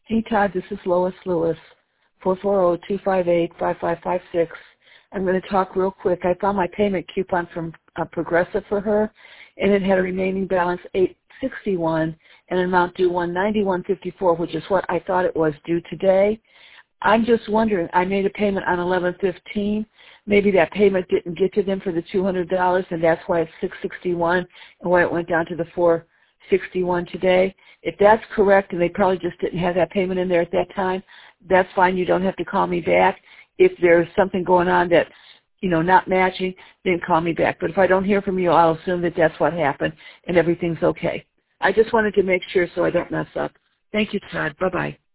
Hey, Todd, this is Lois Lewis, 440-258-5556. I'm going to talk real quick. I found my payment coupon from Progressive for her, and it had a remaining balance $861 and an amount due $191.54, which is what I thought it was due today. I'm just wondering, I made a payment on 11/15. Maybe that payment didn't get to them for the $200, and that's why it's $661 and why it went down to the $461 today. If that's correct, and they probably just didn't have that payment in there at that time, that's fine. You don't have to call me back. If there's something going on that's, not matching, then call me back. But if I don't hear from you, I'll assume that that's what happened and everything's okay. I just wanted to make sure so I don't mess up. Thank you, Todd. Bye-bye.